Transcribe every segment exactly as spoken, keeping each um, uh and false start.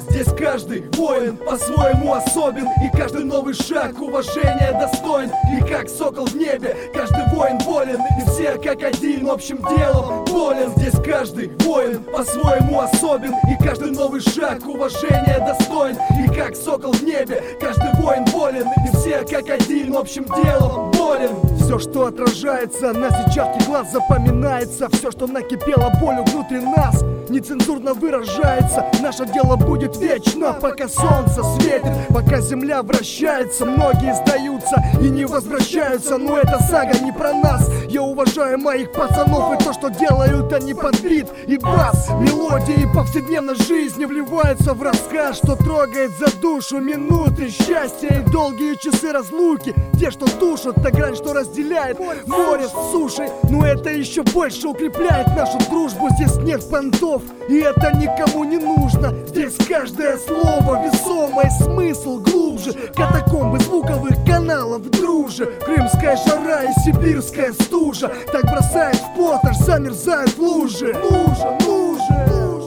Здесь каждый воин по-своему особен, и каждый новый шаг уважения достоин. И как сокол в небе, каждый воин волен, и все как один общим делом болен. Здесь каждый воин по-своему особен, и каждый новый шаг уважения достоин. И как сокол в небе, каждый воин волен, и все как один общим делом болен. Все, что отражается на сетчатке глаз, запоминается. Все, что накипело болью внутри нас, нецензурно выражается. Наше дело будет вечно, пока солнце светит, пока земля вращается. Многие сдаются и не возвращаются, но эта сага не про нас. Я уважаю моих пацанов и то, что делают они под бит и бас. Мелодии повседневной жизни вливаются в рассказ, что трогает за душу минуты счастья и долгие часы разлуки. Те, что душат, та грань, что разделяет море с сушей. Но это еще больше укрепляет нашу дружбу. Здесь нет понтов, и это никому не нужно. Здесь каждое слово весомое, смысл глубже. Катакомбы звуковых каналов, друже. Крымская жара и сибирская стужа так бросает в пот, аж замерзают в луже. Лужа, лужа.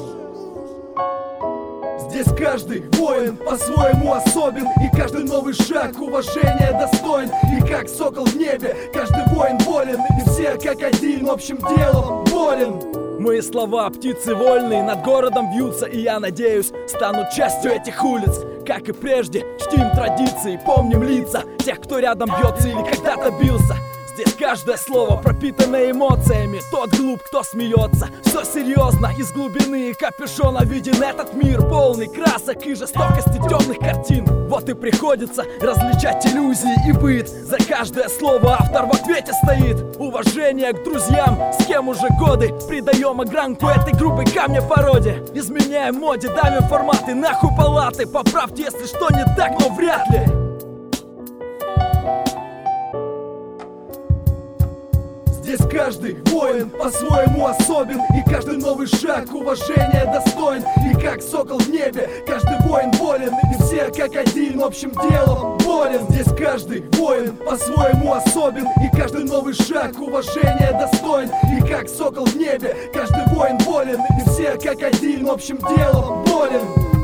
Здесь каждый воин по-своему особен, и каждый новый шаг уважения достоин. И как сокол в небе, каждый воин волен, и все как один общим делом болен. Мои слова птицы вольные над городом вьются, и я надеюсь, станут частью этих улиц. Как и прежде, чтим традиции, помним лица тех, кто рядом бьется или когда-то бился. Здесь каждое слово пропитано эмоциями. Тот глуп, кто смеется. Все серьезно, из глубины капюшона виден этот мир, полный красок и жестокости темных картин. Вот и приходится различать иллюзии и быт. За каждое слово автор в ответе стоит. Уважение к друзьям, с кем уже годы придаем огранку этой грубой камня породе. Изменяем моде, давим форматы, нахуй палаты. Поправьте, если что не так, но вряд ли. Здесь каждый воин по-своему особен, и каждый новый шаг уважения достоин. И как сокол в небе, каждый воин волен, и все как один общим делом болен. Здесь каждый воин по-своему особен, и каждый новый шаг уважения достоин. И как сокол в небе, каждый воин волен, и все как один общим делом болен.